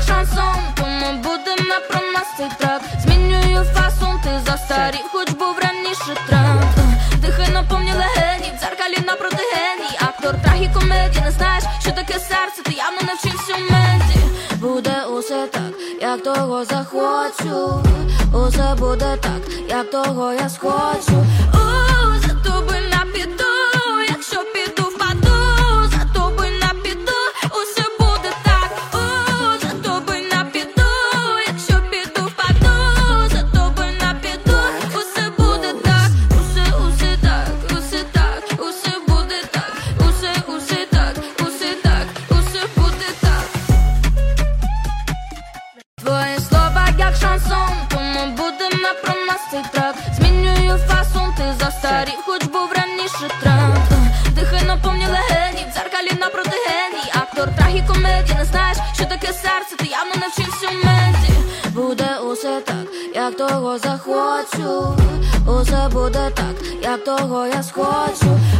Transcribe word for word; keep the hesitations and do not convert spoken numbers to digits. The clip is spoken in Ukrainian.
шансон, тому будемо про нас цей трек. Змінюю фасон, ти застарів, хоч був раніше тренд. Дихай наповні легені, в дзеркалі напроти геній. Актор трагікомедії, не знаєш, що таке серце, ти явно не вчився в менті. Буде усе так, як того захочу. Усе буде так, як того я схочу. У, за тобою не піду, якщо піду впаду. За тобою не піду, усе буде так. У, за тобою не піду, якщо піду впаду. За тобою не піду, усе буде так. Усе, усе так, усе так, усе буде так. Усе, усе так, усе так, усе буде так. Твої слова як шансон, тому будемо про нас цей трек. Змінюю фасон, ти застарів, хоч був раніше тренд. Дихай наповні легені, в дзеркалі напроти геній. Актор трагікомедії, не знаєш, що таке серце, ти явно не вчився в менті. Буде усе так, як того захочу. Усе буде так, як того я схочу.